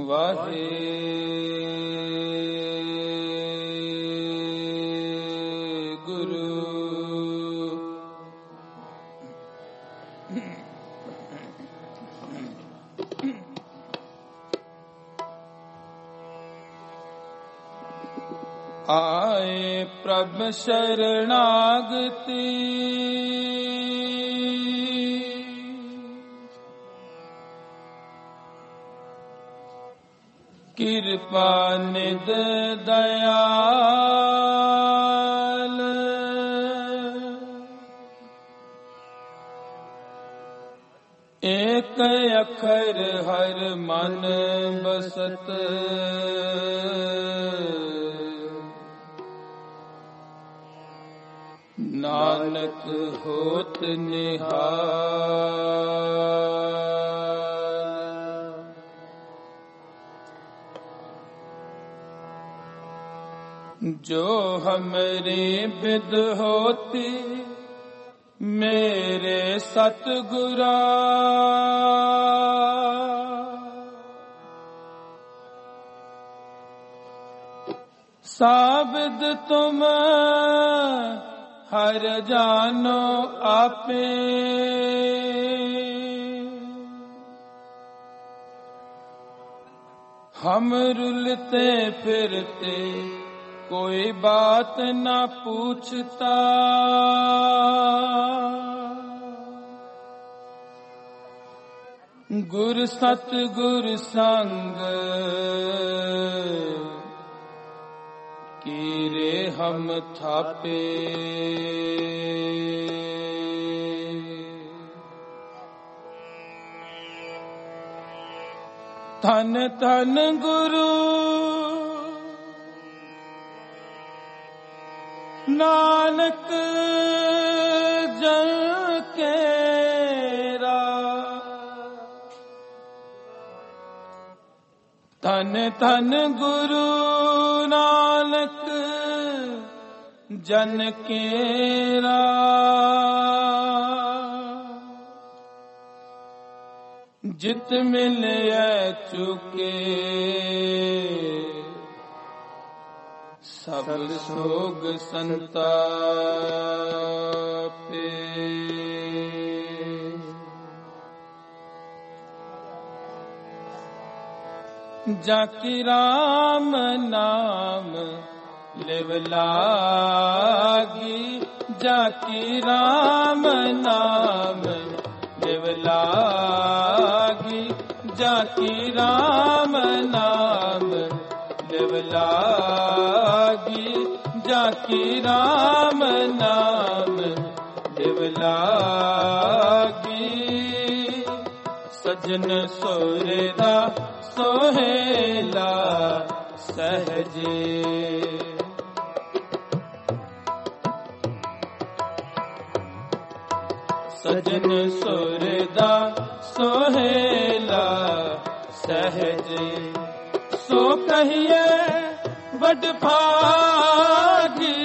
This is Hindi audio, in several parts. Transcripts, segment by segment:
वाहे गुरु। आए प्रभ शरणागति कृपा निध दयाल। एक अखर हर मन बसत नानक होत निहाल। जो हमरे बिद होती मेरे सतगुरा, साबिद तुम हर जानो आपे। हम रुलते फिरते कोई बात न पूछता, गुर सतगुर संग कीरे हम थापे। धन धन गुरु नानक जन केरा। धन धन गुरु नानक जन केरा। जित मिले चुके सब सोग संतापे। जाकी राम नाम लेव लागी, जाकी राम नाम लेव लागी, जाकी राम नाम लेव लागी, जाकी राम नाम लेव लागी। सजन सोरेदा सोहेला सहजे, सजन सोरेदा सोहेला सहजे। सो कहिए बड़ भागी,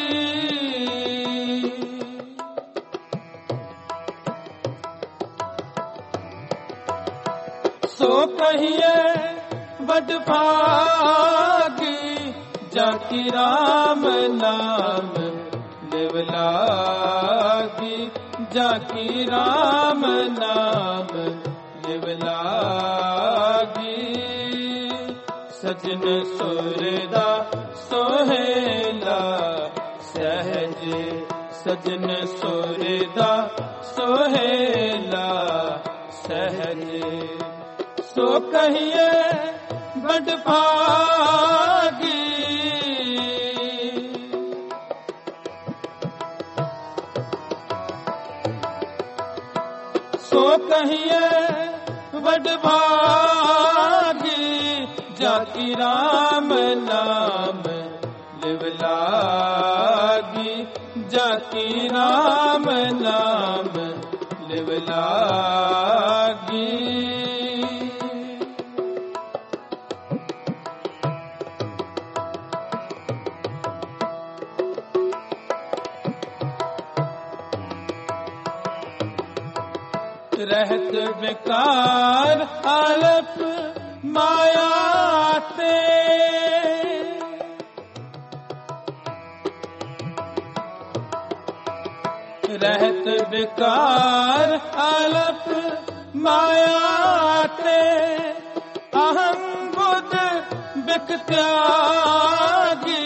सो कहिए बड़ भागी। जाकी राम नाम लेव लागी, जाकी राम नाम लेव लागी। सजन सोरेदा सोहेला सहजे, सजन सोरेदा सोहेला सहजे। सो कहिए बड़ भागी, सो कहिए बड़ भागी। जाकी राम नाम लिव लागी, जाकी राम नाम लिव लागी। रहत बेकार आलप माया ते रहत विकार अलप माया ते अहम बुध बिक त्यागी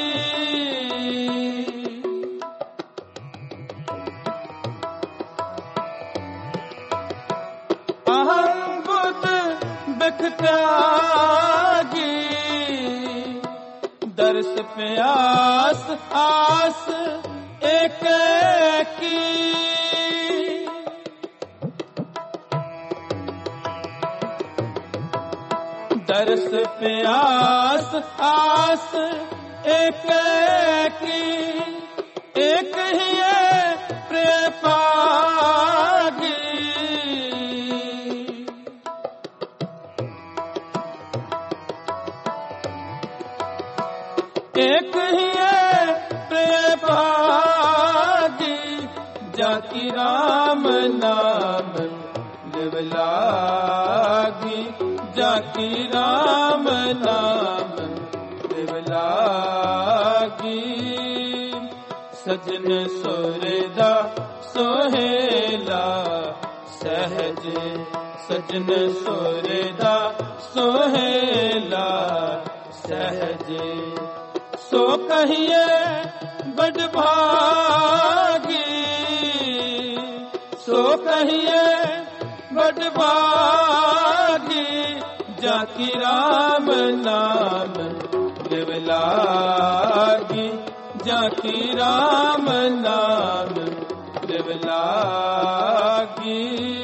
अहम बुध बिक त्यागी दर्श प्यास आस एक की दर्श प्यास आस एक की एक ही प्रिय पागी एक ही प्रिय पागी जाकी राम नाम लिवलागी जाकी राम नाम लिवलागी सजन सोरेदा सोहेला सहज सजन सोरेदा सोहेला सहज सो कहिए बड़ भागी सो कहिए बड़ भागी जाकी राम नाम लिवलागी जाकी राम नाम लिवलागी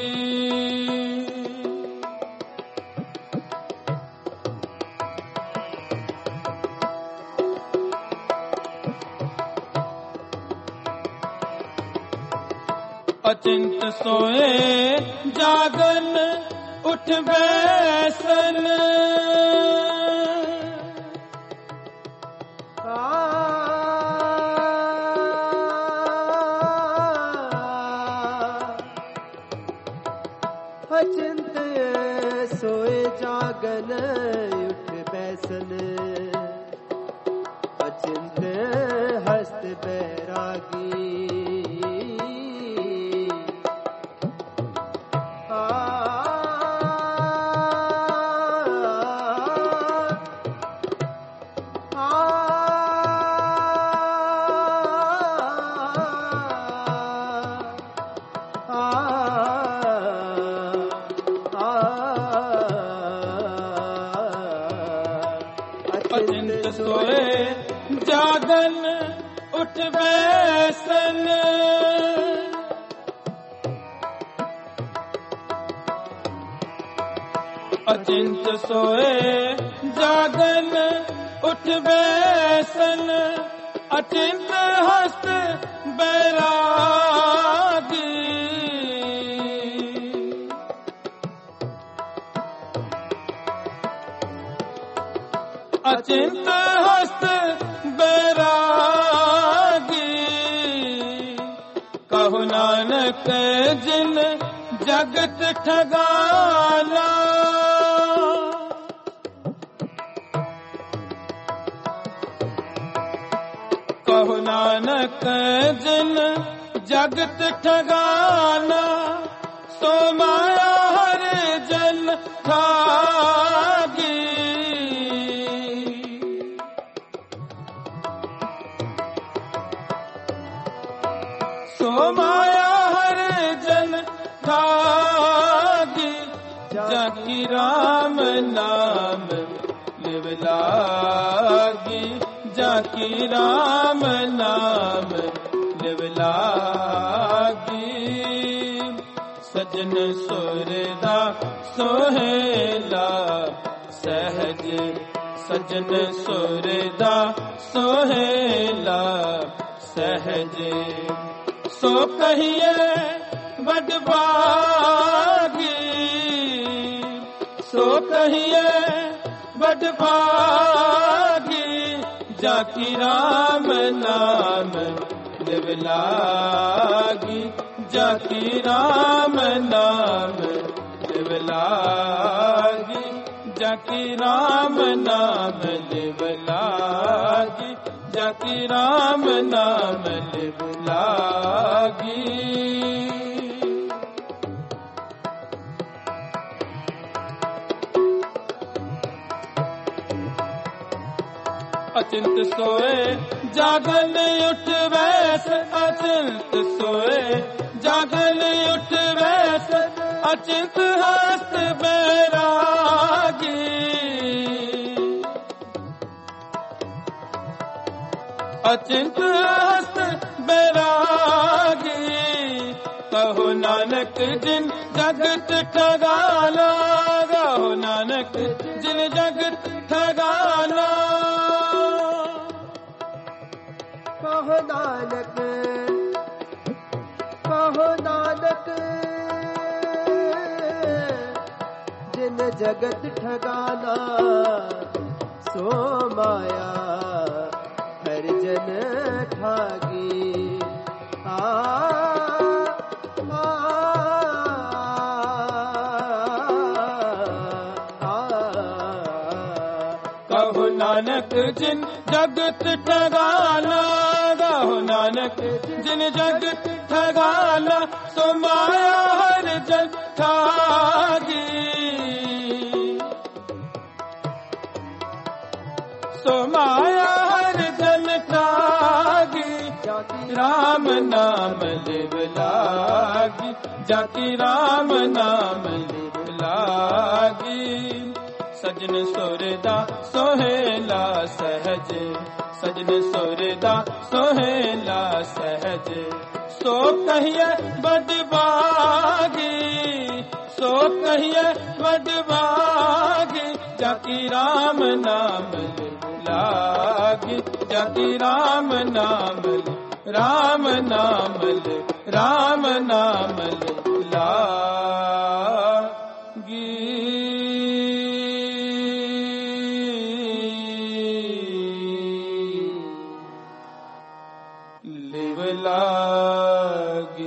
अचिंत सोए जागन उठ बैसन अचिंत सोए जागन उठ बैसन अचिंत हस्त बैरागी अचिंत सोए जागन उठ बैसन अचिंत सोए जागन उठ बैसन अचिंत हस्त बैरागी अचिंत हस्त बैरागी कहु नानक जिन जगत ठगाना कहु नानक जिन जगत ठगाना सो माया हर जन ठागी सो माया हर जन ठागी जाकी राम नाम लिवलागी जाकी राम नाम लिवलागी सजन सोरेदा सोहेला सहज सजन सोरेदा सोहेला सहज सो कहिए बड़ भागी सो कहिए बड़ भागी जाकी राम नाम लिवलागी जाकी राम नाम लिवलागी जाकी राम नाम लिव लागी, जाकी राम नाम लिव लागी। अचिंत सोए जागल उठ बैस, अचिंत सोए जागल उठ बैस, अचिंत हस्त बैरागी। अचिंत हस्त बैरागी, कहो नानक जिन जगत ठगाला, कहो नानक जिन जगत ठगाला। कहो नानक, कहो नानक जिन जगत ठगाना, सो माया हर जन ठागी। कहो नानक जिन जगत ठगाना, कहो नानक जिन जगत ठगाना, सो माया हर जन ठागी। सो माया हर जन ठागी, राम नाम लिव लागी, जाकी राम नाम लिव लागी। सजन सुरदा सोहेला सहज, सजन सुरदा सोहेला सहज, सो कहिए बदभागी, सो कहिए बदभागी। जाकी राम नाम लिव लागी, जाकी राम नाम लिव, राम नाम लिव, राम नाम लिव लागी। लिव लागी।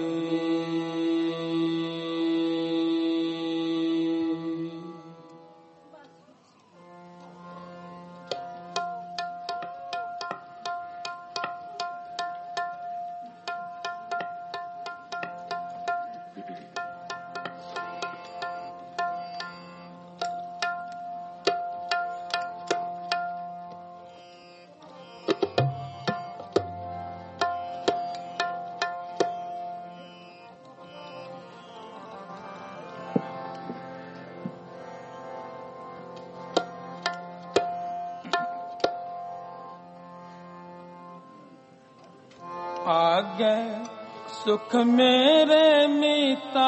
आगे सुख मेरे मीता,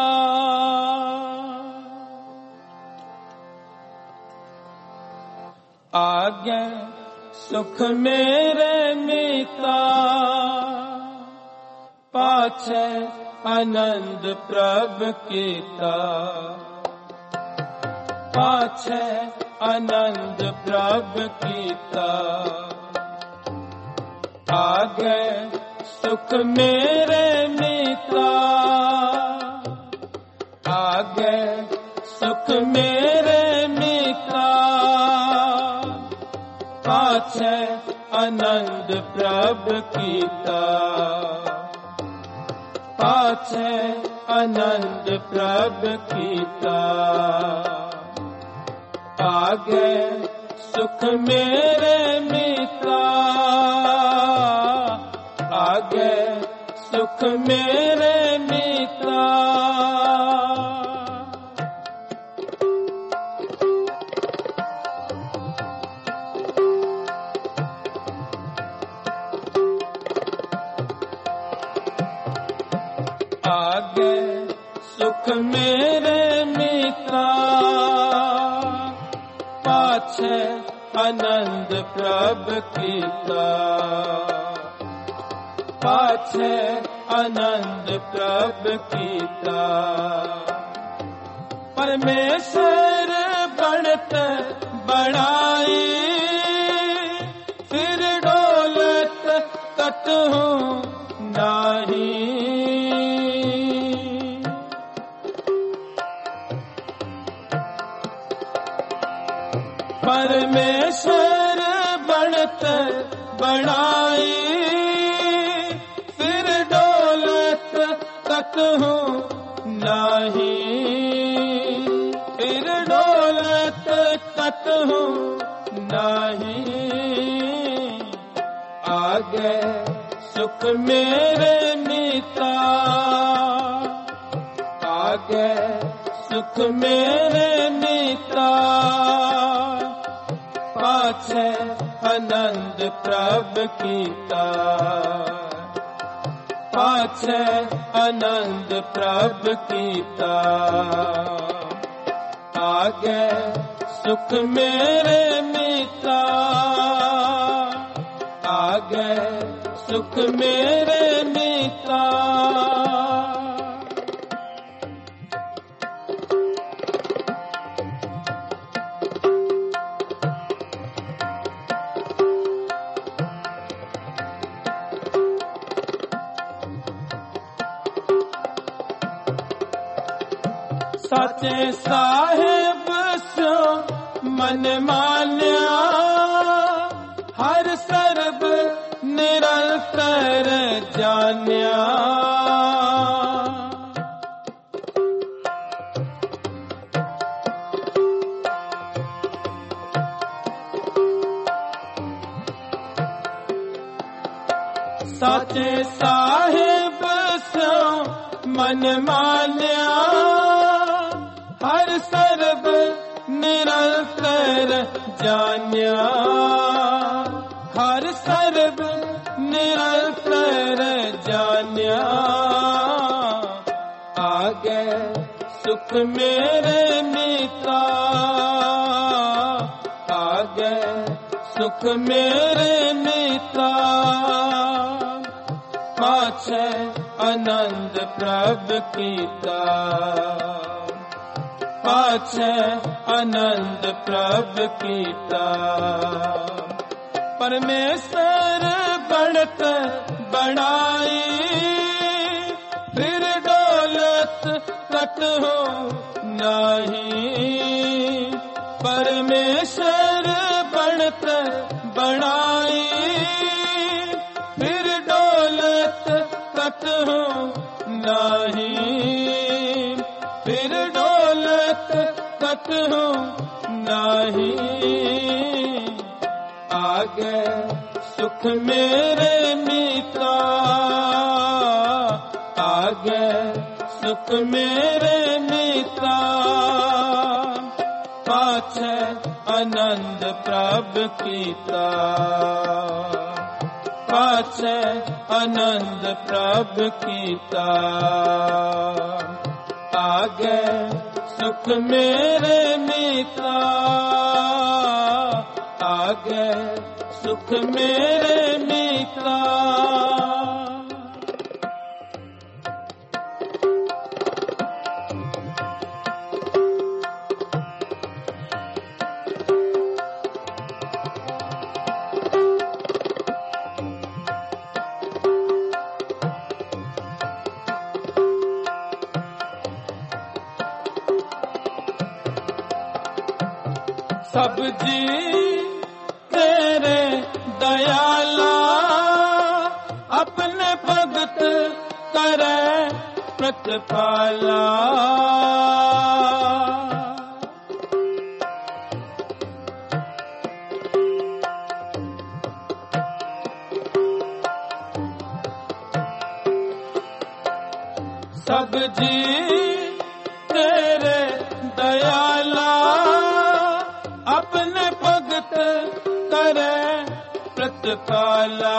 आगे सुख मेरे मीता, पाछे आनंद प्रभ कीता, पाछे आनंद प्रभ कीता। आगे सुख मेरे मीता, आगे सुख मेरे मीता, पाछे आनंद प्रभ कीता, पाछे आनंद प्रभ कीता। आगे सुख मेरे मीता, आगे सुख मेरे मीता। आगे सुख मेरे मीता, पाछे आनंद प्रभ कीता, पाछे आनंद प्रभ कीता। परमेश्वर बढ़त बढ़ाई, फिर डोलत कतहु नाही। परमेश्वर बढ़त बढ़ाई, फिर दौलत कतहु नाही, फिर दौलत कतहु नाही। आगे सुख मेरे मीता, आगे सुख मेरे मीता, पाछे आनंद प्रभ कीता, पाछे आनंद प्रभ कीता। आगे सुख मेरे मीता, आगे सुख मेरे मीता। साचे साहेब सो मन मान्या, हर सर्ब निरंतर जान्या। साचे साहेब सो मन मान्या, हर सर्ब निरंतर जान्या, हर सर्ब निरंतर जान्या। आगे सुख मेरे मीता, आगे सुख मेरे मीता, पाछे आनंद प्रभ कीता, पाछे आनंद प्रभ कीता। परमेश्वर बढ़त बढ़ाई, फिर दौलत कतहु नाही। परमेश्वर बढ़त बढ़ाई, फिर दौलत कतहु नाही। फिर दौलत कतहु नाही। आगे सुख मेरे मीता, आगे सुख मेरे मीता, पाछे आनंद प्रभ कीता, पाछे आनंद प्रभ कीता। आगे सुख मेरे मीता, आगे सुख मेरे मीता। सब जी तेरे दयाला, अपने भगत करे प्रतिपाला। सब जी तेरे दयाला, अपने भगत करे प्रतिपाला।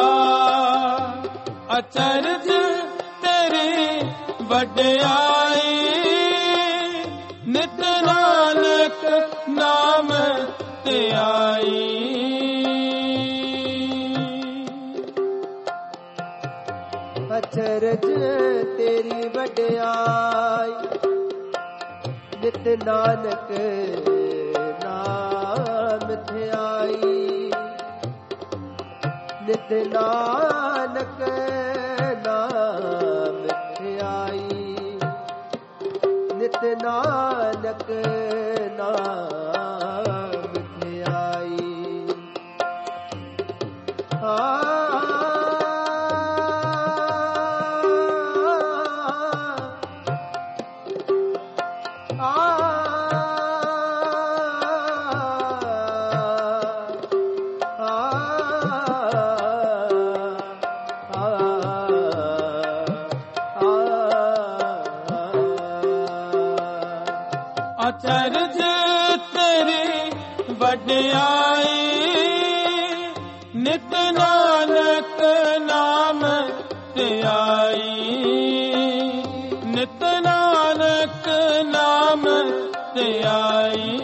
अचरज तेरी वड्याई, नित नानक नाम ते आई। अचरज तेरी वड्याई, नित नानक नाम थे आई। नित नानक नाम थे आई, नित नानक नाम थे ਅਚਰਜ ਤੇਰੀ ਵਡਿਆਈ, ਨਿਤ ਨਾਨਕ ਨਾਮ ਧਿਆਈ, ਨਿਤ ਨਾਨਕ ਨਾਮ ਧਿਆਈ।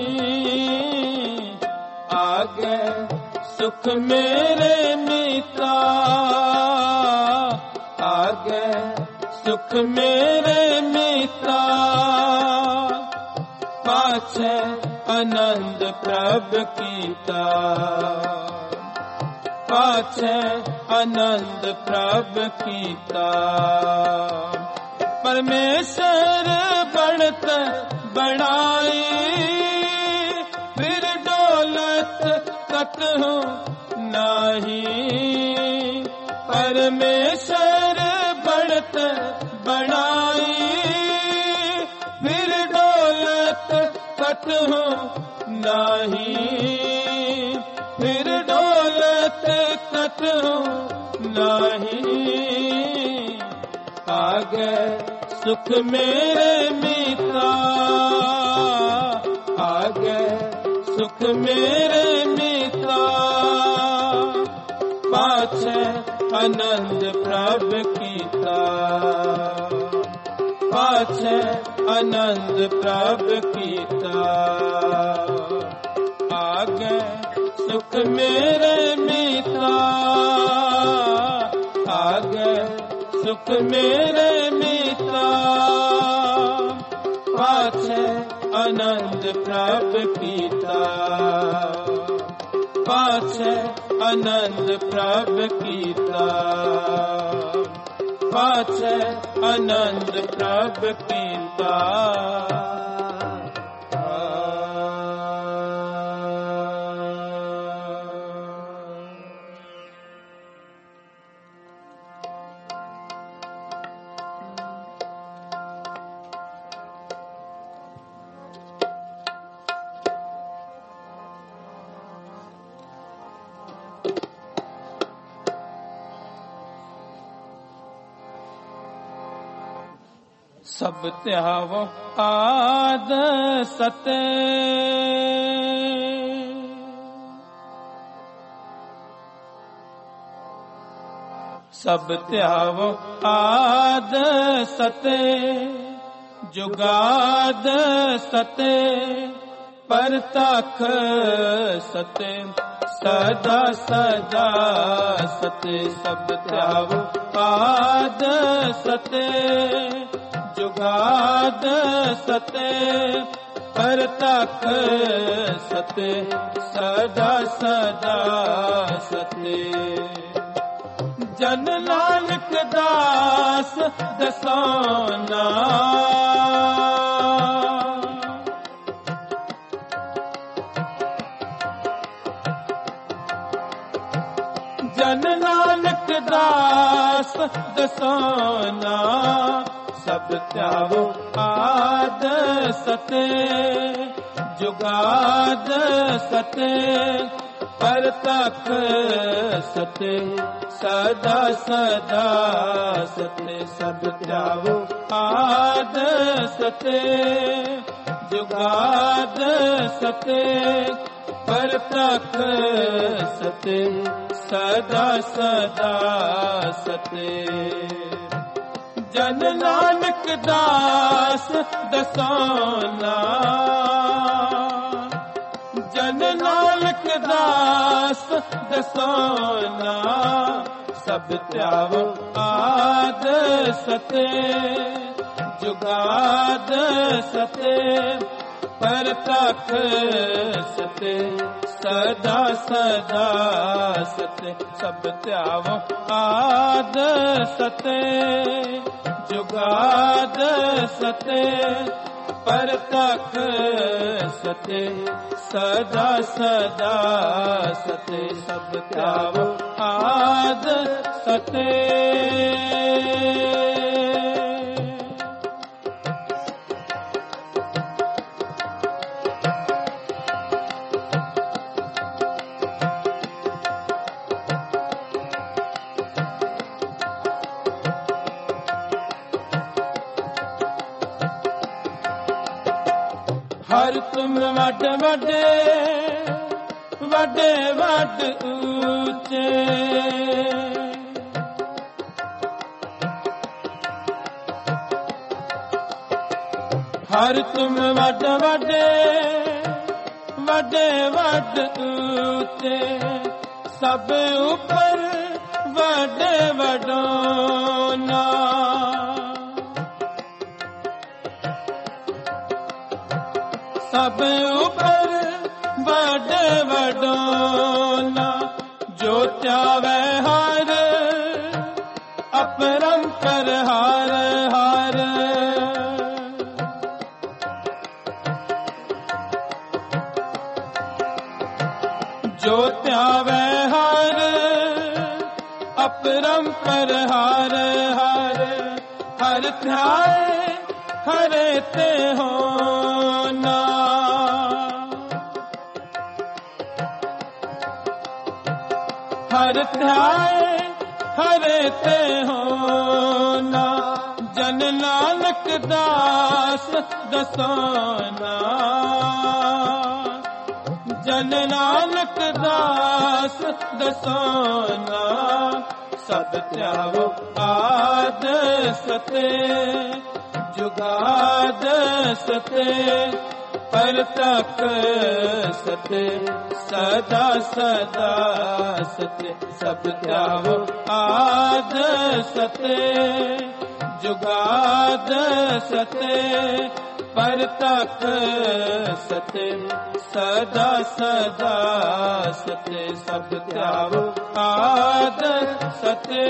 ਆਗੇ ਸੁਖ ਮੇਰੇ ਮੀਤਾ, ਆਗੇ ਸੁਖ ਮੇਰੇ ਮੀਤਾ, ਪਾਛੈ ਆਨੰਦ ਪ੍ਰਭ ਕੀਤਾ, ਪਾਛੈ ਆਨੰਦ ਪ੍ਰਭ ਕੀਤਾ। ਪਰਮੇਸ਼ਰ ਬਣਤ ਬਣਾਈ, ਫਿਰ ਡੋਲਤ ਕਤਹੁ ਨਾਹੀ। ਪਰਮੇਸ਼ਰ ਬਣਤ ਬਣਾਈ, ਫਿਰ ਡੋਲਤ ਕਤਹੁ ਨਾਹੀ, ਫਿਰ ਡੋਲਤ ਕਤਹੁ ਨਾਹੀ। ਆਗੇ ਸੁਖ ਮੇਰੇ ਮੀਤਾ, ਆਗੇ ਸੁਖ ਮੇਰੇ ਮੀਤਾ, ਪਾਛੈ ਆਨੰਦ ਪ੍ਰਭ ਕੀਤਾ, ਪਾਛੈ ਆਨੰਦ ਪ੍ਰਭ ਕੀਤਾ। ਆਗੇ ਸੁਖ ਮੇਰੇ ਮੀਤਾ, ਆਗੇ ਸੁਖ ਮੇਰੇ ਮੀਤਾ, ਪਾਛੈ ਆਨੰਦ ਪ੍ਰਭ ਕੀਤਾ, ਪਾਛੈ ਆਨੰਦ ਪ੍ਰਭ ਕੀਤਾ, ਪਾਛੈ ਆਨੰਦ ਪ੍ਰਭ ਕੀਤਾ। ਸਭ ਧਿਆਵੋ ਆਦ ਸਤੇ, ਸਭ ਧਿਆਵੋ ਆਦ ਸਤੇ, ਜੁਗਾਦ ਸਤੇ, ਪਰਤਖ ਸਤੇ, ਸਦਾ ਸਦਾ ਸਤੇ। ਸਭ ਧਿਆਵੋ ਆਦ ਸਤੇ, ਜੁਗਾਦ ਸਤੇ, ਪਰਤਖ ਸਤੇ, ਸਦਾ ਸਦਾ ਸਤੇ। ਜਨ ਨਾਨਕ ਦਾਸ ਦਸਾਨਾ, ਜਨ ਨਾਨਕ ਦਾਸ ਦਸਾਨਾ। ਸਭ ਧਿਆਵੋ ਆਦ ਸਤੇ, ਜੁਗਾਦ ਸਤੇ, ਪਰਤਖ ਸਤੇ, ਸਦਾ ਸਦਾ ਸਤੇ। ਸਭ ਧਿਆਵੋ ਆਦ ਸਤੇ, ਜੁਗਾਦ ਸਤੇ, ਪਰਤਖ ਸਤੇ, ਸਦਾ ਸਦਾ ਸਤੇ। ਜਨ ਨਾਨਕ ਦਾਸ ਦਸਾਨਾ, ਜਨ ਨਾਨਕ ਦਾਸ ਦਸਾਨਾ। ਸਭ ਧਿਆਵੋ ਆਦ ਸਤੇ, ਜੁਗਾਦ ਸਤੇ, ਪਰਤਖ ਸਤੇ, ਸਦਾ ਸਦਾ ਸਤੇ। ਸਭ ਧਿਆਵੋ ਆਦ ਸਤੇ, ਜੁਗਾਦ ਸਤੇ, ਪਰਤਖ ਸਤੇ, ਸਦਾ ਸਦਾ ਸਤੇ। ਸਭ ਧਿਆਵੋ ਆਦ ਸਤੇ। हर तुम वड वडे वडे वड ऊंचे हर तुम वड वडे वडे वड ऊंचे सब ऊपर वडे वडोना सब ऊपर वडे वडोना जो त्यावे हार अपरंपर हार हार जो त्यावे हार अपरंपर हार हार हर ध्याए हरे ते होना हर ध्याए हरे ते होना जन नानक दास दसोना जन नानक दास दसोना सब त्यागो आद सते जुगाद सते पर तक सते सदा सदा सते सब त्यागो आद सते जुगाद सते पर तक सते सदा सदा सते सब त्यागो आद सते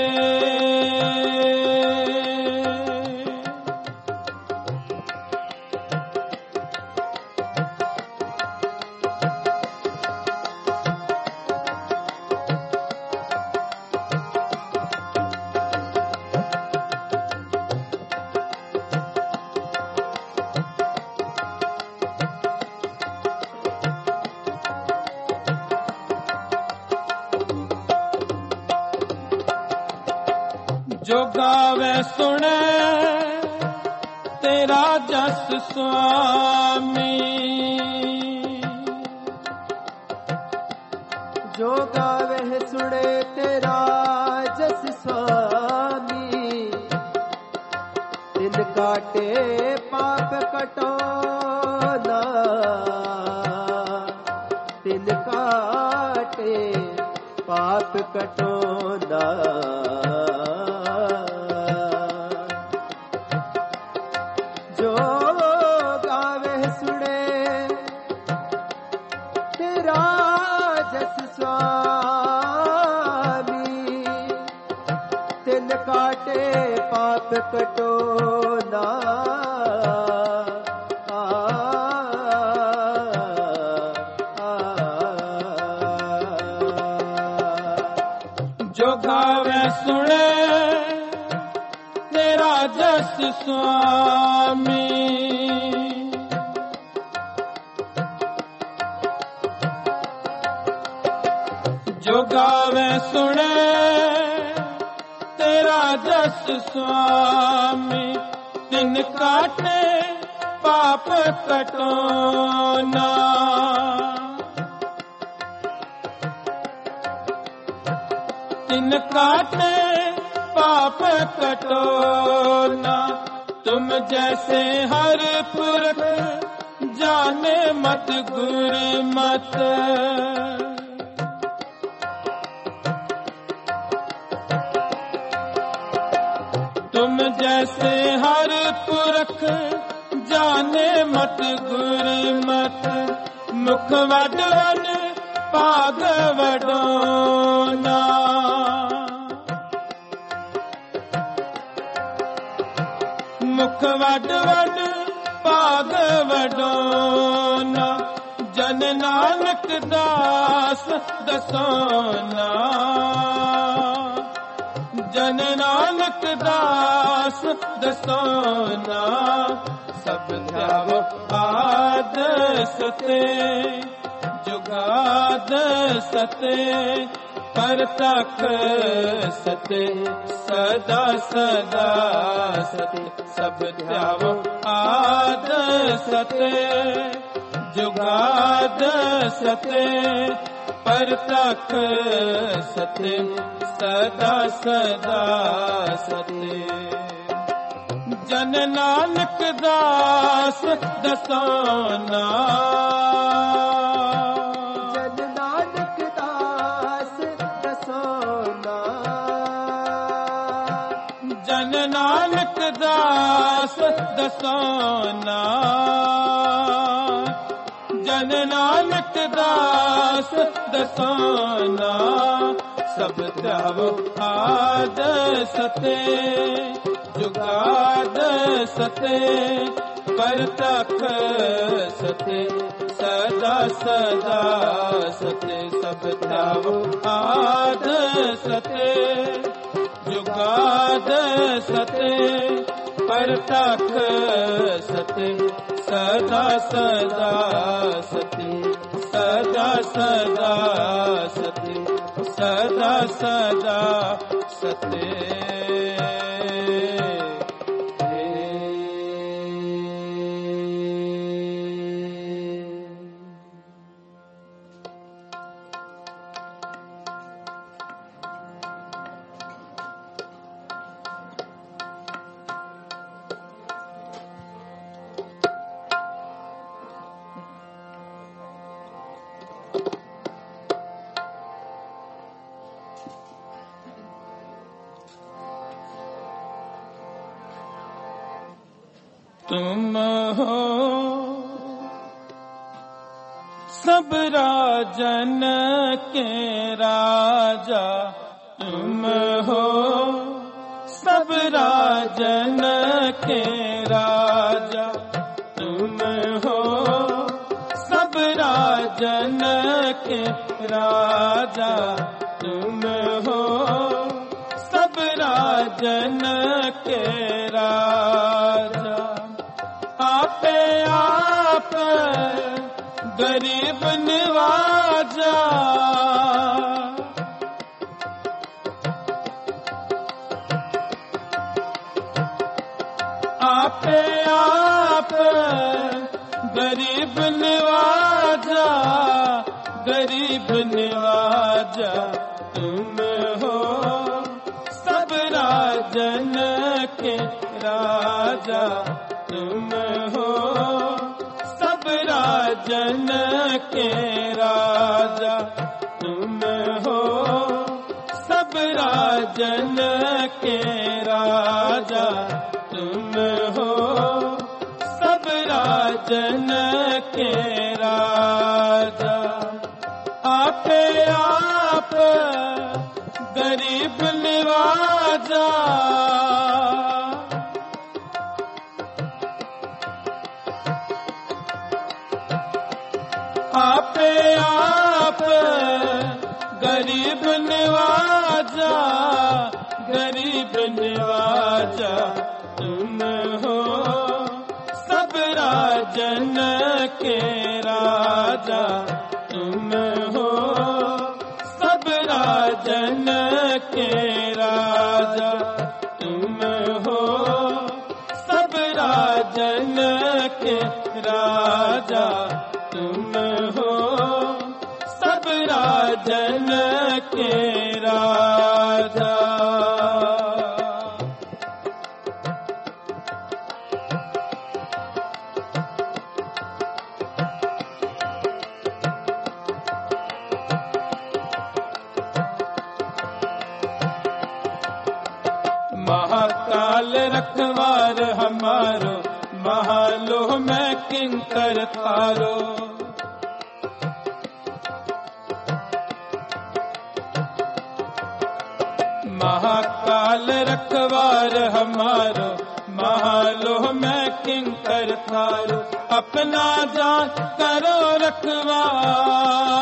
जो गावे सुने तेरा जस स्वामी जो गावे सुने तेरा जस स्वामी दिन काटे पाप कटोना दिन काटे पाप कटोना जो गावे सुने तेरा जस स्वामी तिन काटे पाप कटोना जो गावे सुने तेरा जस स्वामी जो गावे सुने तेरा जस स्वामी तिन काटे पाप कटोना तिन काटे पाप कटोना तुम जैसे हर पुरख जाने मत गुर मत तुम जैसे हर पुरख जाने मत गुर मत मुख वडवन पाग वडोना मुख वडवन पाग वडोना जन नानक दास दसोना जन नानक दास दसोना सब त्यागो आद सते जुगाद सते पर तक सते सदा सदा सते सब त्यागो आद सते जुगाद सते परतख सते सदा सदा सते जन नानक दास दसाना जन नानक दास दसाना जन नानक दास दसाना जन नानक दास दसाना सब त्याव आद सते जुगाद सते परतख सते सदा सदा सते सब त्याव आद सते जुगाद सते परतख सते सदा सदा सते सदा सदा सते सदा सदा सते तुम हो सब राजन के राजा तुम हो सब राजन के राजा तुम हो सब राजन के राजा तुम हो सब राजन के राजा आपे आप गरीब निवाजा आपे आप गरीब निवाजा गरीब निवाजा तुम हो सब राजन के राजा तुम हो सब राजन के राजा तुम हो सब राजन के राजा तुम हो सब राजन के राजा आपे आप गरीब निवाजा आपे आप गरीब निवाजा गरीब निवाजा तुम हो सब राजन के राजा तुम हो सब राजन के राजा तुम हो सब राजन के राजा तुम हो सब राजन के राजा महाकाल रखवार हमारो महालोह में किंकर थारो महाकाल रखवार हमारो महालोह में किंकर थारो अपना जान करो रखवार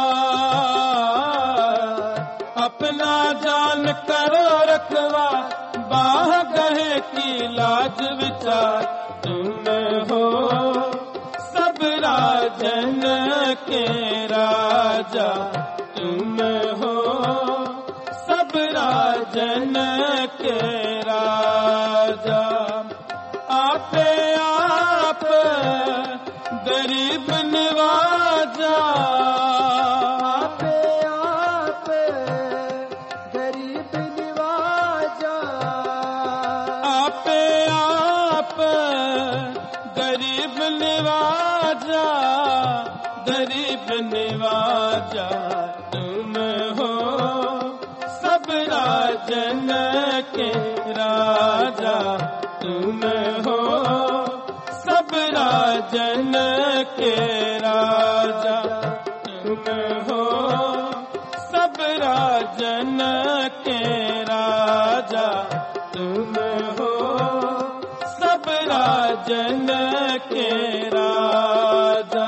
अपना जान करो रखवार बाह गहे की लाज विचार तुम हो सब राजन के राजा तुम हो सब राजन के राजा आपे आप गरीब गरीब निवाजा, गरीब निवाजा तुम हो, सब राजन के राजा तुम हो, सब राजन के राजा तुम हो, सब राजन के राजा तुम हो, सब राजन के राजा।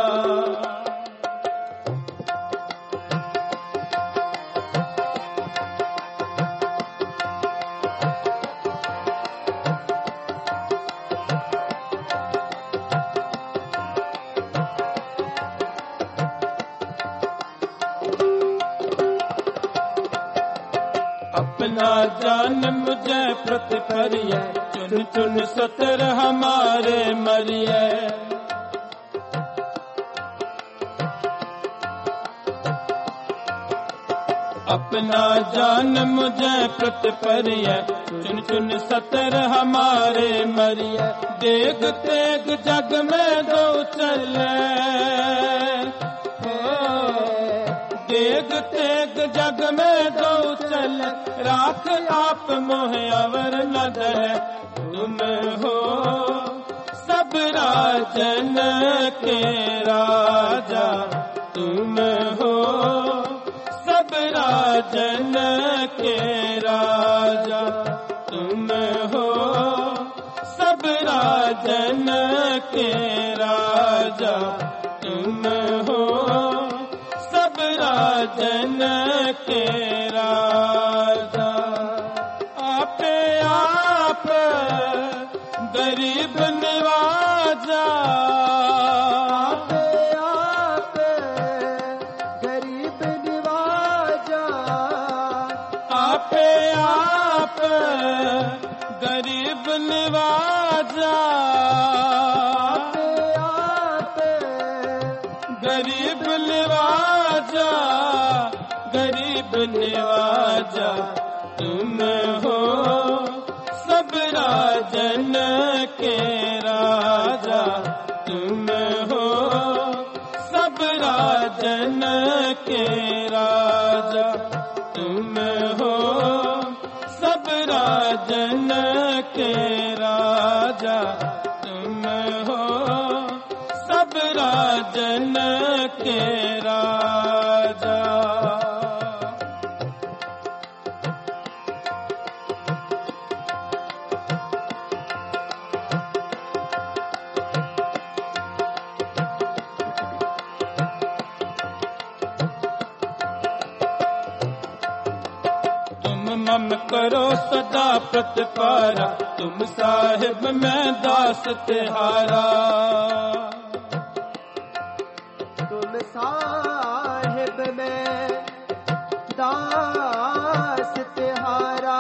अपना जान मुझे प्रतिपरिय, चुन चुन सतर हमारे मरिए। अपना जान मुझे प्रतिपरिय, चुन चुन सतर हमारे मरिए। देख तेग जग में दो चले, देख तेग जग में दो चले, राख आप मोह अवर न दे। तुम हो सब राजन के राजा तुम हो, सब राजन के राजा तुम हो, सब राजन के राजा तुम हो, सब राजन के राजा। आपे आप गरीब निवाजा, आपे आप गरीब निवाजा, आपे आप गरीब निवाजा, आपे आप गरीब निवाजा, गरीब निवाजा तुम हो, सब राजन के राजा तुम हो, सब राजन के राजा तुम हो, सब राजन के राजा तुम हो, सब राजन के राजा। मम करो सदा प्रतिपारा, तुम साहिब मैं दास तिहारा। तुम साहिब में दास तिहारा।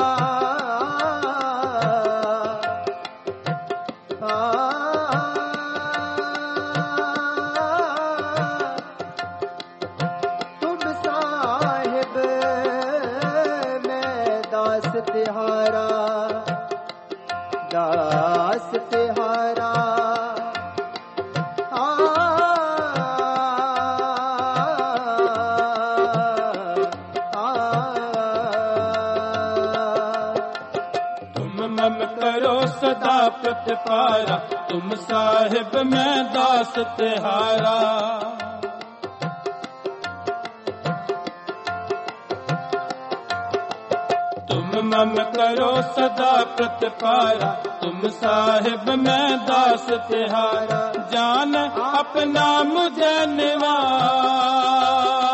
तुम साहिब में दास तिहारा, दास तिहारा। मम करो सदा प्रतिपारा, तुम साहिब मैं दास तिहारा। तुम मम करो सदा प्रतिपारा, तुम साहिब मैं दास तिहारा। जान अपना मुझे निवाज,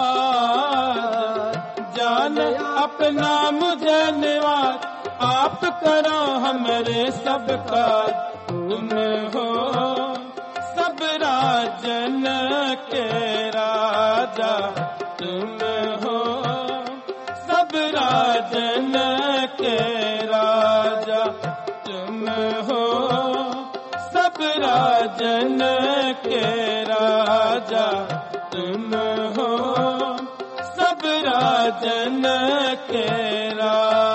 जान अपना मुझे निवाज, आप करो हमरे सब काज। तुम हो सब राजन के राजा तुम हो, सब राजन के राजा तुम हो, सब राजन के राजा तुम हो, सब राजन के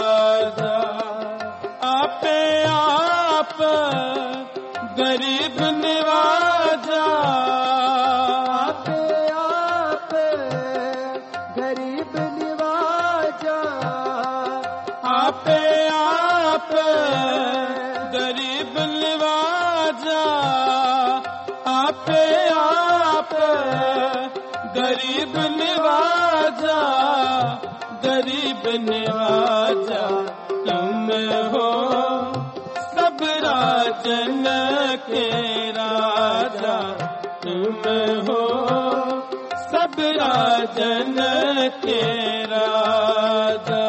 राजा। आपे आप गरीब निवाजा, आपे आप गरीब निवाजा, आपे आप गरीब निवाजा, आपे आप गरीब निवाजा, गरीब निवाजा तुम हो सब राजन के राजा, तुम हो सब राजन के राजा।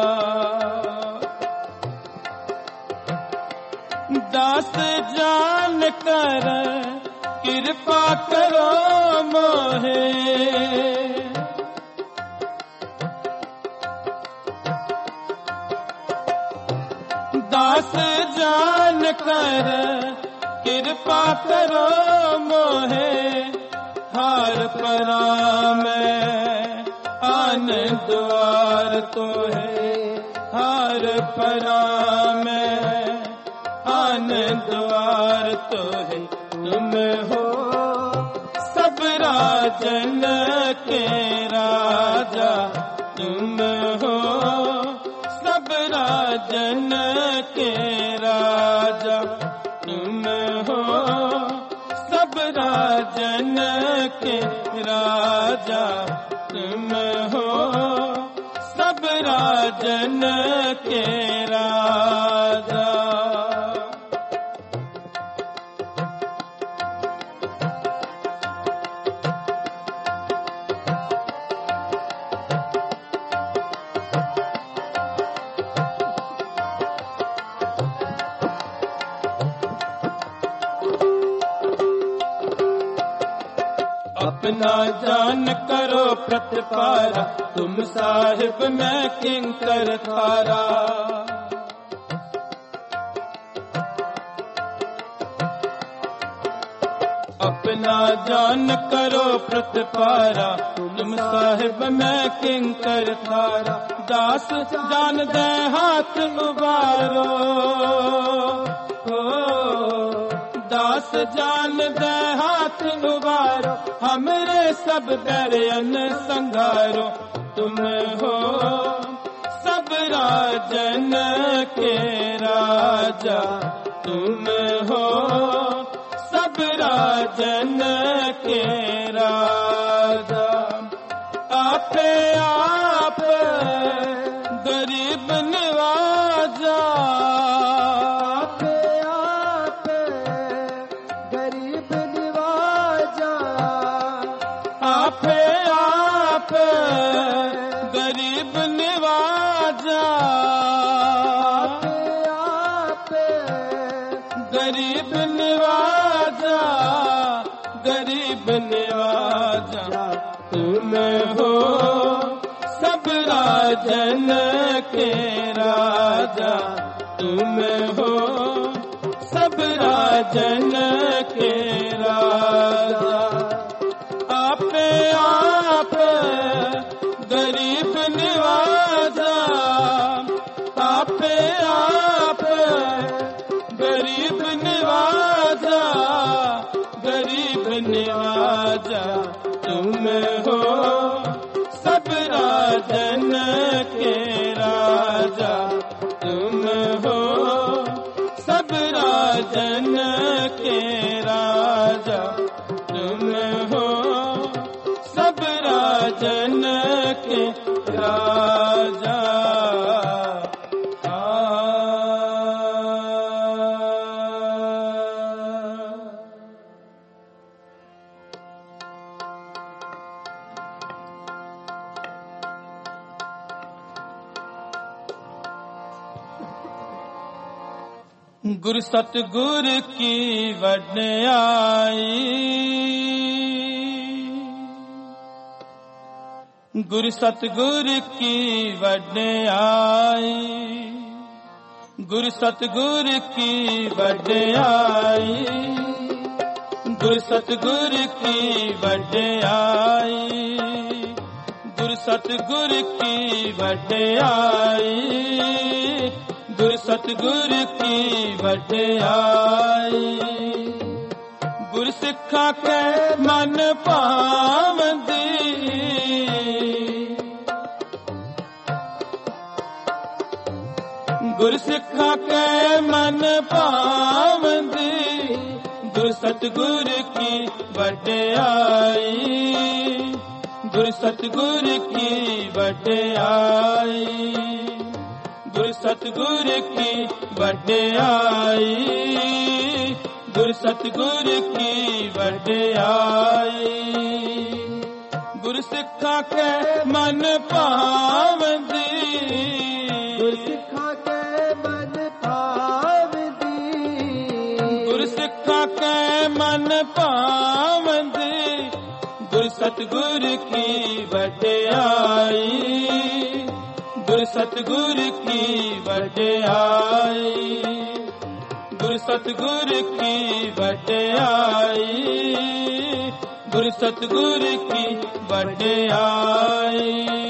दास जान कर कृपा करो मोहे, दास जान कर कृपा करो मोहे, हार परा में आन द्वार तो है, हार परा में आन द्वार तो है, तुम हो सब राजन के राजा, तुम हो सब राजन के राजा, तुम हो सब राजन के राजा, तुम हो सब राजन के राजा। अपना जान करो प्रतिपारा, तुम साहिब मैं किंकर थारा। अपना जान करो प्रतिपारा, तुम साहिब मैं किंकर थारा। दास जान दे हाथ उबारो, दास जान दे हाथ उबारो, हमरे सब दरियन संगारो, तुम हो सब राजन के राजा, तुम हो सब राजन के राजा। आपे आप गरीब निवाजा, आपे आप गरीब निवाजा, आपे आप गरीब निवाजा, आपे आप गरीब निवाजा, गरीब निवाजा, तुम हो सब राजन के राजा, तुम हो सब राजन के राजा। आपे आप गरीब निवाजा, आपे आप गरीब निवाजा, गरीब निवाजा, तुम हो सब राजन के राजा, तुम हो सब राजन के राजा, तुम हो सब राजन के राजा। गुरु सतगुर की वडयाई, गुरु सतगुर की वडयाई, गुरु सतगुर की वडयाई, गुरु सतगुर की वडयाई, गुरु सतगुर की वडयाई, गुरु सतगुर की वडयाई। गुर सिखा के मन पावंदी, गुर सिखा के मन पावंदी, गुर सतगुर की वड्याई, गुर सतगुर की वड्याई, गुर सतगुर की वड्याई, गुर सतगुर की वड्याई। गुर सिखा के मन पावंदी, गुर सिखा के मन पावंदी, गुर सिखा के मन पावंदी, गुर सतगुर की वड्याई, गुर सतगुर की वड्याई, गुर सतगुर की वड्याई, गुर सतगुर की वड्याई।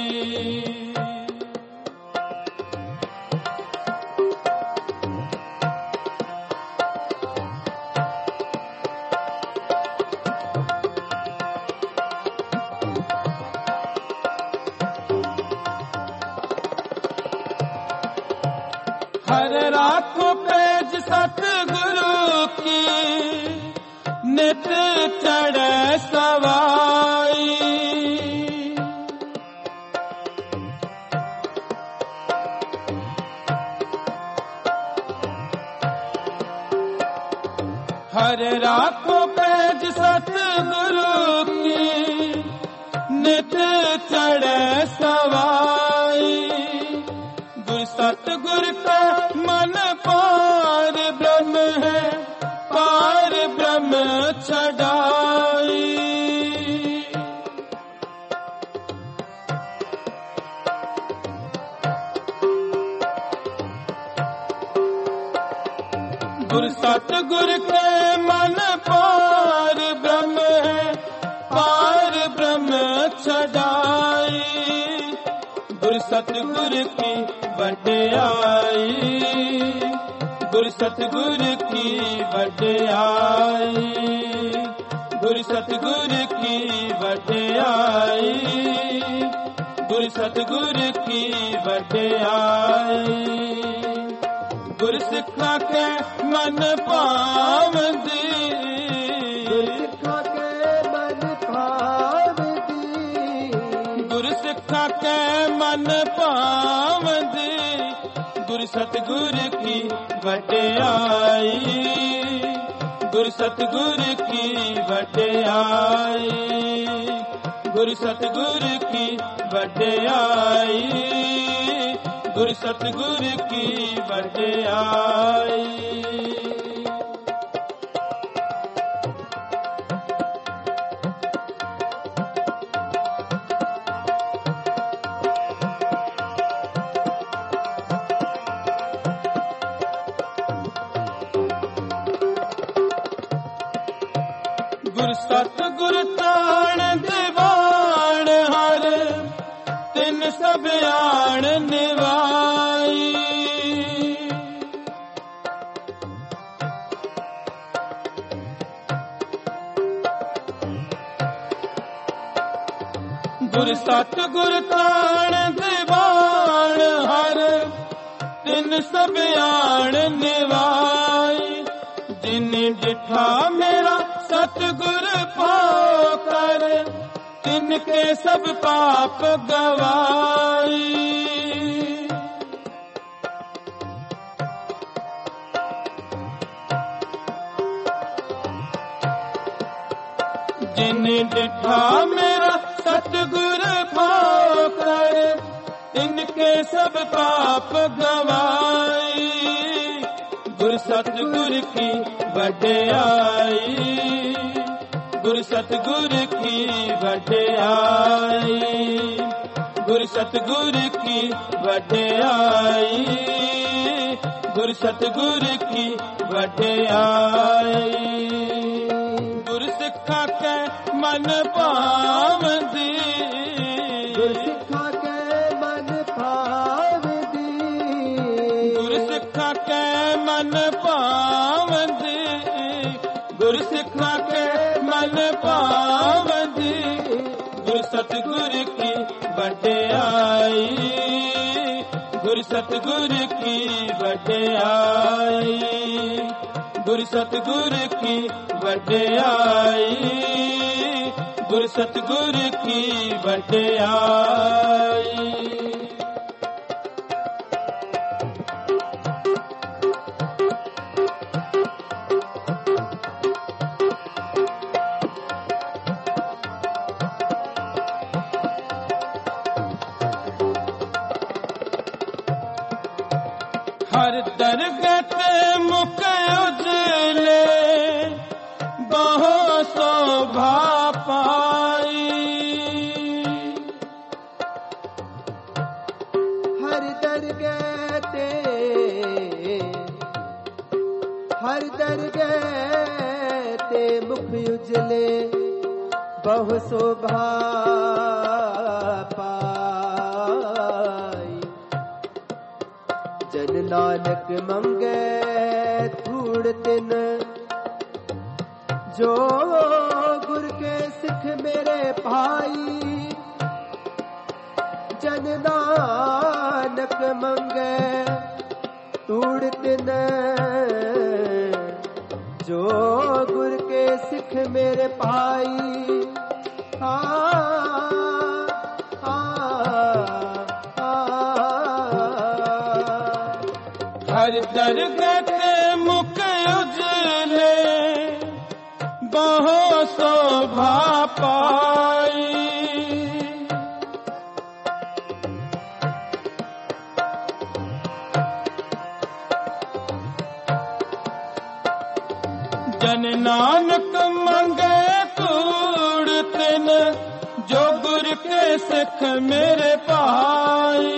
हर राखो पेज सतगुरु की, नित चढ़े सवाई, हर राखो पेज सतगुरु की, नित चढ़े सवाई, गुर सतगुर का मन पार ब्रह्म है, पार ब्रह्म छड़ाई, गुर सतगुर के मन पार ब्रह्म है, पार ब्रह्म छड़ाई, गुर सतगुर की वड्याई, गुर सतगुर की वड्याई, गुर सतगुर की वड्याई, गुर सतगुर की वड्याई। गुर सिखा के मन पावंदी, गुर सिखा के मन पावंदी, गुर सिखा के मन पावंदी, गुर सतगुर की वड्याई, गुर सतगुर की वड्याई, गुर सतगुर की वड्याई, गुर सतगुर की वड्याई। गुर सतगुर ताण दीवान हर, तिन सब आण निवाई, गुर सतगुर ताण दीवान हर, तिन सब आण निवाई, जिन डिठा मेरा सतगुर पाओ कर, तिनके सब पाप गवाई, जिन डिठा मेरा सतगुर पाओ कर, तिनके सब पाप गवाई, गुर सतगुर की वड्याई, गुर सतगुर की वड्याई, गुर सतगुर की वड्याई, गुर सतगुर की वड्याई। गुर सिखा के मन पावंदी, गुर सिखा के मन पावंदी, गुर सिखा के मन पावंदी, गुर सिखा के मन पावदी गुर सतगुर की वड्याई गुर सतगुर की वड्याई गुर सतगुर की वड्याई गुर सतगुर की वड्याई हर दरगत मुख उजले बहु शोभा पाई हर दरगते मुख उजले बहु शोभा पाई जन नानक मंगे धूड़ तिन जो गुर के सिख मेरे भाई जन नानक मंगे धूड़ तिन जो गुर के सिख मेरे भाई हर दरगत मुख उजले बहु शोभा पाई जन नानक मंगे तूड़ तिन जो गुर के सिख मेरे भाई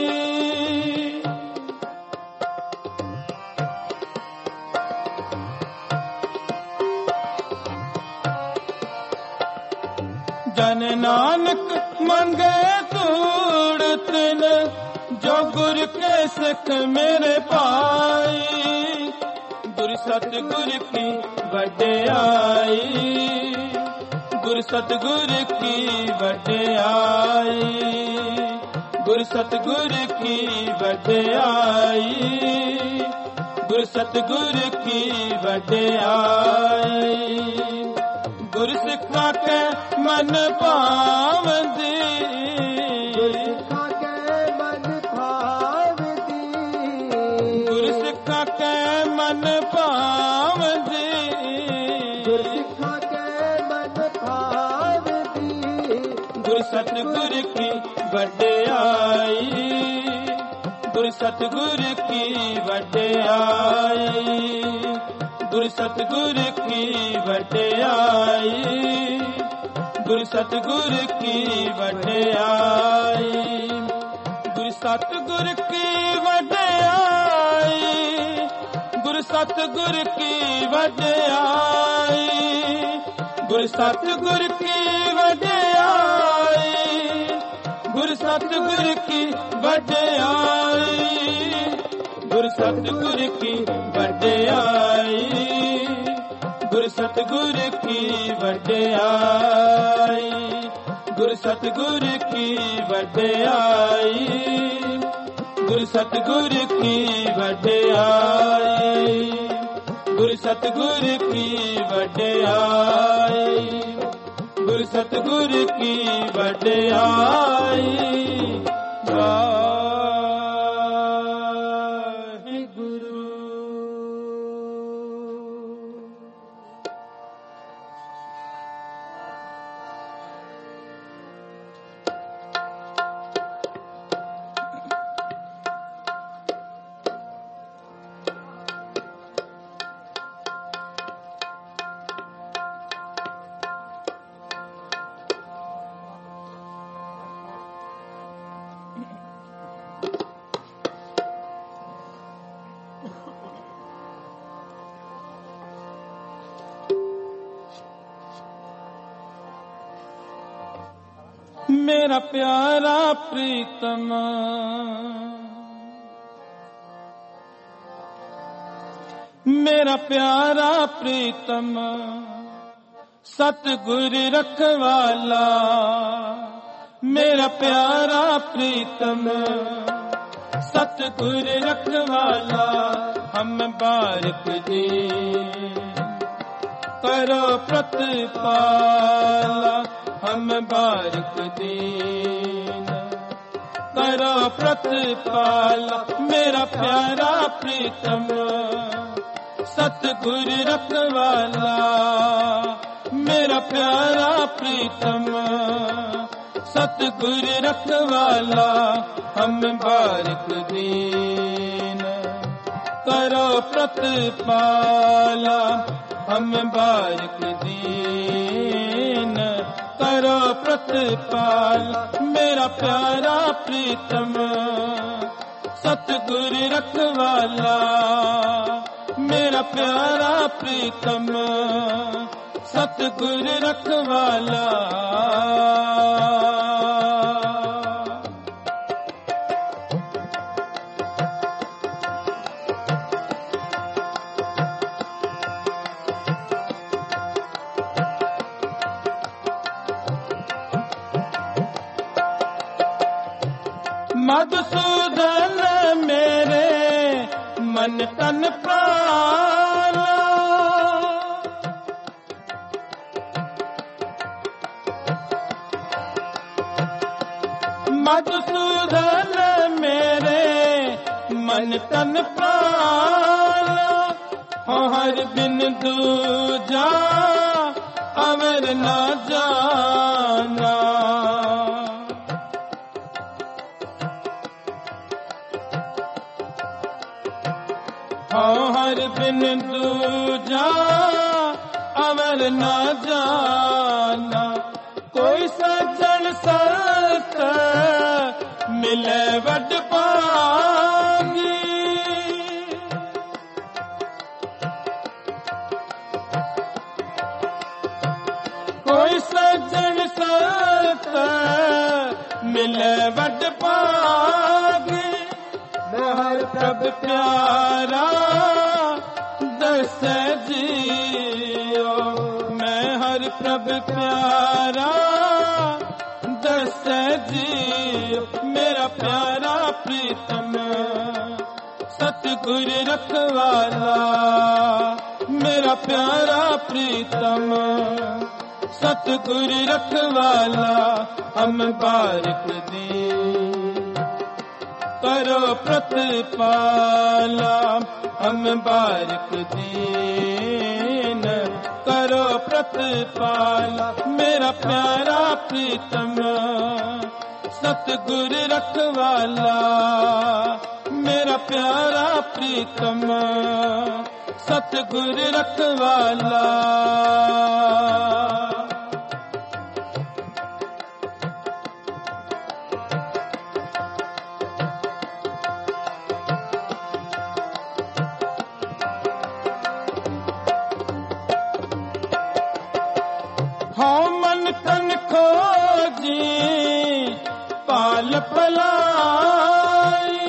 जन नानक मंगे तूड़ तिन जो गुर के सिख मेरे भाई गुर सतगुर की वड्याई गुर सतगुर की वड्याई गुर सतगुर की वड्याई गुर सतगुर की वड्याई गुर सिखा के मन पावदी गुर सिखा के मन पावदी गुर सिखा के मन पावदी गुर सिखा के मन पावदी गुर सतगुर की वड्याई गुर सतगुर की वड्याई गुर सतगुर की वड्याई गुर सतगुर की वड्याई गुर सतगुर की वड्याई गुर सतगुर की वड्याई गुर सतगुर की वड्याई गुर सतगुर की वड्याई गुर सतगुर की वड्याई गुर सतगुर की वड्याई गुर सतगुर की वड्याई गुर सतगुर की वड्याई गुर सतगुर की वड्याई गुर सतगुर की वड्याई मेरा प्यारा प्रीतम मेरा प्यारा प्रीतम सतगुर रखवाला मेरा प्यारा प्रीतम। सतगुर रखवाला हम बारिक दी करो प्रतिपाला हम बारिक दीन करो प्रतिपाला मेरा प्यारा प्रीतम। सतगुर रखवाला मेरा प्यारा प्रीतम। सतगुर रखवाला हम बारिक दीन करो प्रतिपाला हम बारिक दीन करो प्रतिपाला मेरा प्यारा प्रीतम। सतगुर रखवाला मेरा प्यारा प्रीतम। सतगुर रखवाला मधुसूदन मेरे मन तन प्राण मधुसूदन मेरे मन तन प्राण हो हर बिन दूजा अवर न जाना। हो हर बिन दूजा अवर न जाना। कोई सज्जन सत मिले वड पागी कोई सज्जन सत मिले वड पागी। मैं हर प्रभ प्यारा दस जियो मैं हर प्रभ प्यारा दस जियो मेरा प्यारा प्रीतम। सतगुर रखवाला मेरा प्यारा प्रीतम। सतगुर रखवाला हम बारिक दी करो प्रतिपाला हम बारिक दीन करो प्रतिपाला मेरा प्यारा प्रीतम। सतगुर रखवाला मेरा प्यारा प्रीतम। सतगुर रखवाला हो मन तन खोजी पाल पलाई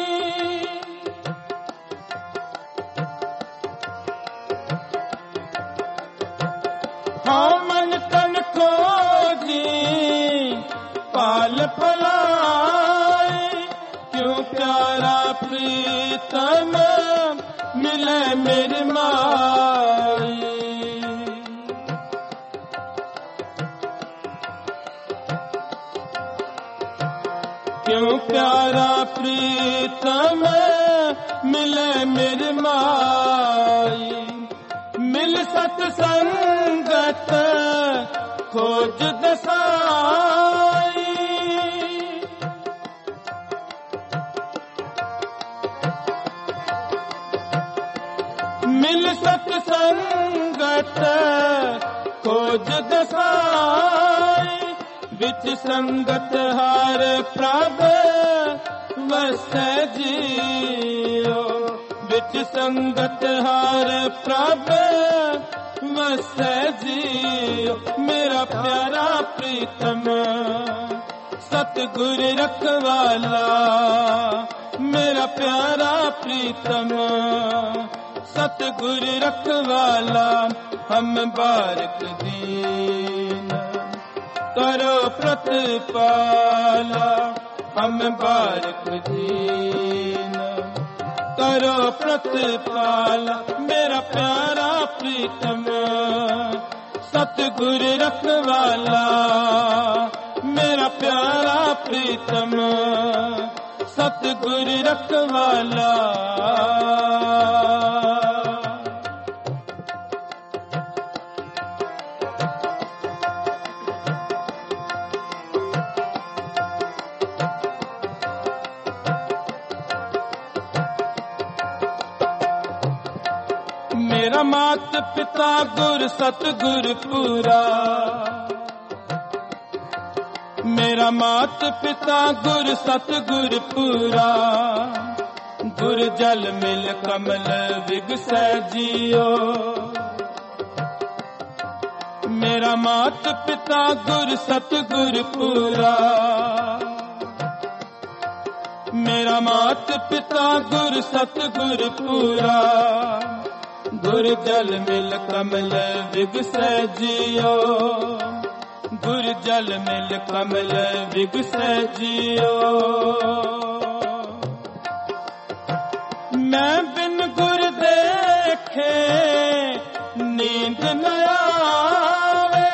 हो मन तन खोजी पाल पलाई। क्यों प्यारा प्रीतम मिले मेरी माई। क्यों प्यारा प्रीतम मिले मेरी माई। मिल सतसंगत खोज दसाई। मिल सतसंगत खोज दसाई। विच संगत हर प्रभ वस जियो विच संगत हर प्रभ वस जियो मेरा प्यारा प्रीतम। सतगुर रखवाला मेरा प्यारा प्रीतम। सतगुर रखवाला हम बारक दीन, करो प्रतिपाला हम बारक दीन, करो प्रतिपाला मेरा प्यारा प्रीतम। सतगुर रखवाला मेरा प्यारा प्रीतम, सतगुर रखवाला। मेरा मात पिता गुर सतगुर पूरा, मेरा मात पिता गुर सतगुर पूरा, गुर जल मिल कमल विगसै जियो। मेरा मात पिता गुर सतगुर पूरा, मेरा मात पिता गुर सतगुर पूरा, गुर जल मिल कमल विगसै जियो, गुर जल मिल कमल विगसै जियो। मैं बिन गुर देखे नींद न आवे,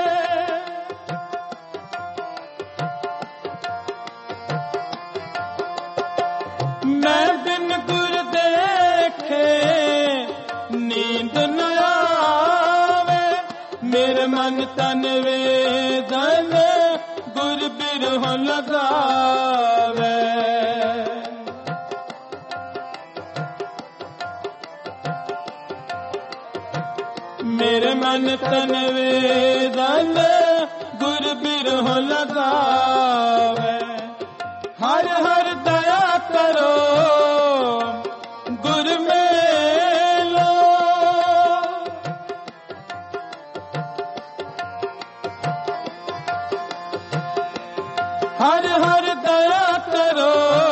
मैं बिन गुर देखे नींद न आवे, मेरे मन तन वेदन गुर बिरह लगावे। मेरे मन तन वेदन गुर बिरह लगावे। हर हर दया करो गुर मेलो, हर हर दया करो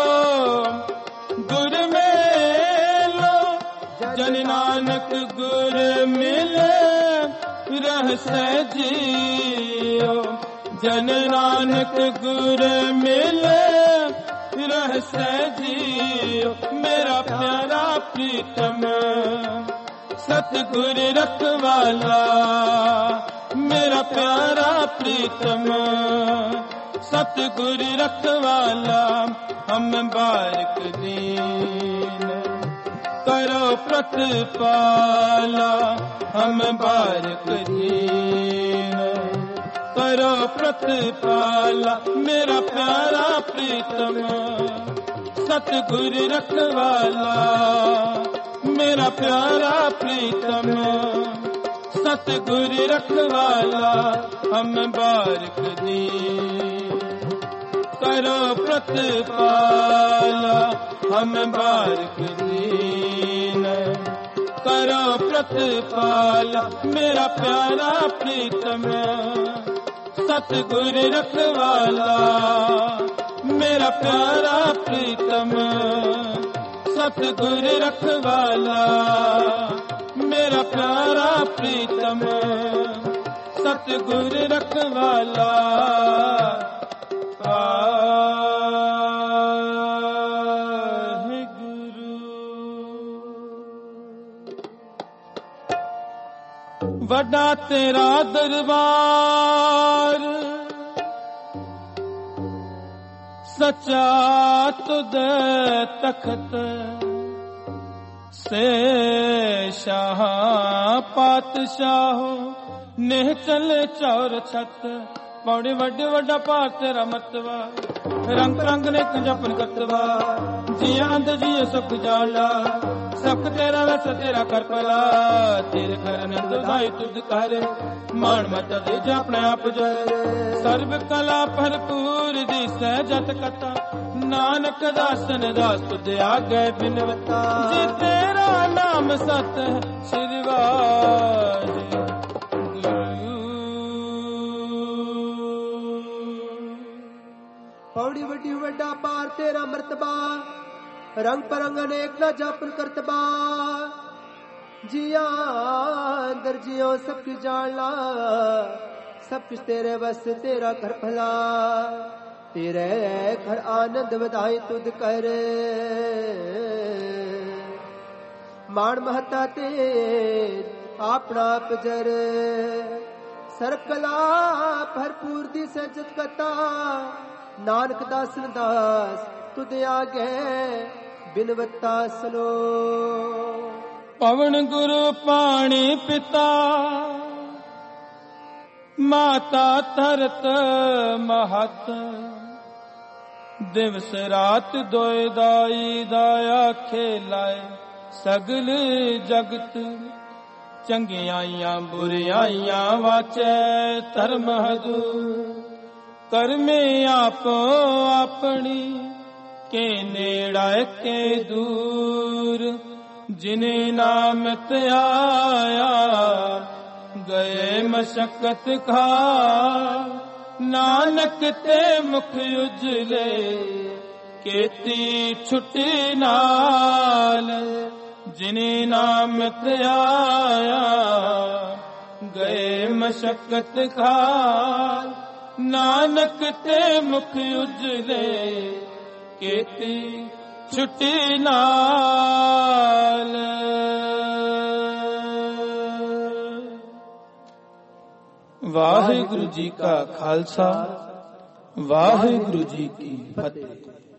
गुर मेलो। जन नानक गुर मिले रहसै जियो, जन नानक गुर मिले रहसै जियो। मेरा प्यारा प्रीतम सतगुर रखवाला, मेरा प्यारा प्रीतम सतगुर रखवाला हम बारक दीन, करो प्रतिपाला हम बारक दीन, करो प्रतिपाला मेरा प्यारा प्रीतम सतगुर रखवाला, मेरा प्यारा प्रीतम सतगुर रखवाला हम बारक दीन, करो प्रतिपाला हम बारक दीन, करो प्रतिपाला मेरा प्यारा प्रीतम सतगुर रखवाला, मेरा प्यारा प्रीतम सतगुर रखवाला, मेरा प्यारा प्रीतम सतगुर रखवाला। वड्डा तेरा दरबार सच्चा तुद तखत से शाह पातशाहो नेह चले चौर छत। पौड़ी वड्डे वड्डा पार तेरा मतवा रंग रंग ने जपन कतवा जिया अंद जियो सुख जाला सुख तेरा वैस तेरा कर पला तेरे कर नंद भाई तुझ कर मान मत दे जा अपने आप जय सर्व कला भरपूर दी सहजत कथा नानक दासन दास तुझ आगे बिनवता जी तेरा नाम सत श्री वाहिगुरू। पौड़ी वड्डी वड्डा पार तेरा मर्तबा रंग परंग अनेक न जापन करतबा जिया अंदर जियो सब कुछ जान ला, सब कुछ तेरे बस तेरा कर भला, तेरे घर आनंद बधाई तुद कर, मान महता ते अपना पजर, सरकला भरपूर दी सजत कता, नानक दासन दास तुद आगे बिनवत्ता सलो। पवन गुरु पाणी पिता, माता धरत महत, दिवस रात दोए दाई दाया खेलाए सगल जगत, चंगियाइयां बुरियाइयां वाचै धर्म हदूर, करमे आपो अपनी के नेड़ा के दूर, जिने नाम ते आया गए मशक्कत खा, नानक ते मुख उजले केती छुट्टी नाल, जिने नाम ते आया गए मशक्कत खा, नानक ते मुख उजले केती छुट्टी नाल। वाहिगुरु जी का खालसा, वाहिगुरु जी की फतेह।